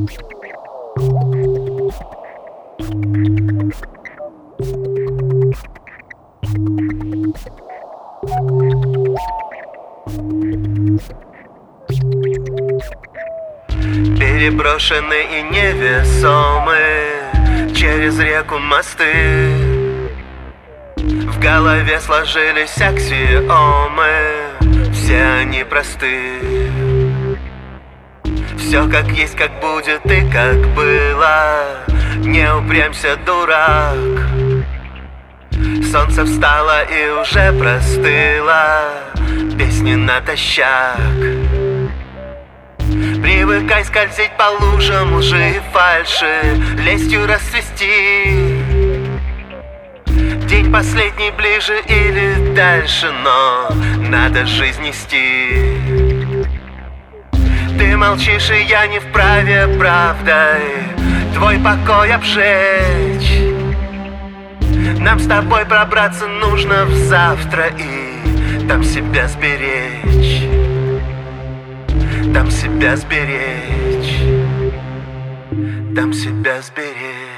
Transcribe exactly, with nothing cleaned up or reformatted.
Переброшены и невесомы через реку мосты. В голове сложились аксиомы, все они просты. Все как есть, как будет и как было. Не упрямься, дурак. Солнце встало и уже простыло. Песни натощак. Привыкай скользить по лужам лжи и фальши, лестью расцвести. День последний ближе или дальше, но надо жизнь нести. Ты молчишь, и я не вправе правдой твой покой обжечь. Нам с тобой пробраться нужно в завтра и там себя сберечь. Там себя сберечь. Там себя сберечь.